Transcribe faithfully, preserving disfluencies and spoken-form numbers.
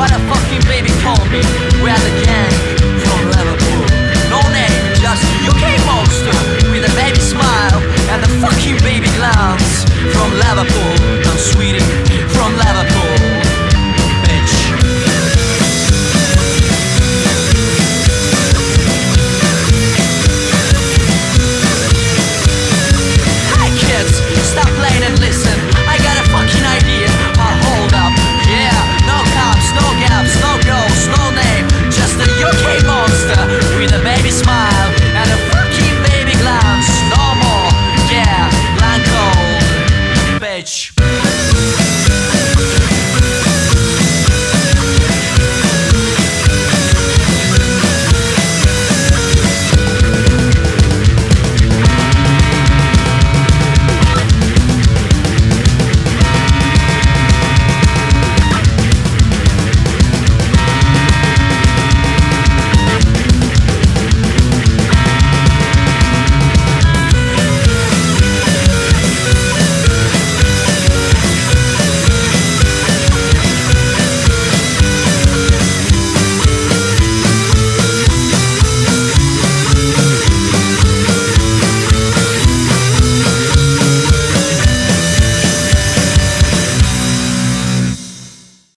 What a fucking baby call me. We are the gang from Liverpool. No name, just U K monster with a baby smile and the fucking baby glance from Liverpool. No sweetie from Liverpool.